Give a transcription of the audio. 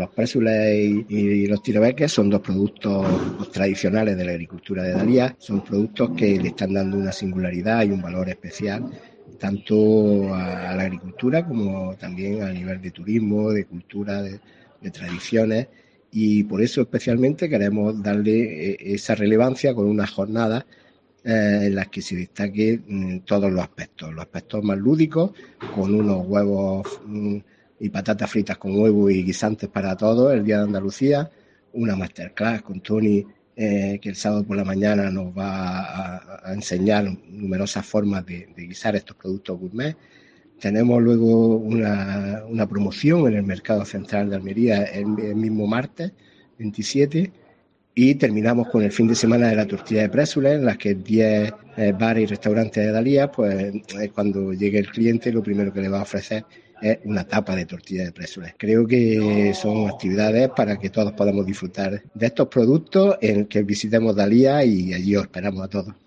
los présules y los tirabeques son dos productos tradicionales de la agricultura de Dalías, son productos que le están dando una singularidad y un valor especial tanto a la agricultura como también a nivel de turismo, de cultura, de tradiciones, y por eso especialmente queremos darle esa relevancia con unas jornadas en las que se destaque todos los aspectos más lúdicos, con unos huevos y patatas fritas con huevo y guisantes para todos el Día de Andalucía, una masterclass con Tony que el sábado por la mañana nos va a enseñar numerosas formas de guisar estos productos gourmet. Tenemos luego una promoción en el Mercado Central de Almería el mismo martes 27, y terminamos con el fin de semana de la tortilla de présules, en las que 10 bares y restaurantes de Dalías, pues cuando llegue el cliente lo primero que le va a ofrecer es una tapa de tortilla de présules. Creo que son actividades para que todos podamos disfrutar de estos productos, en que visitemos Dalías, y allí os esperamos a todos.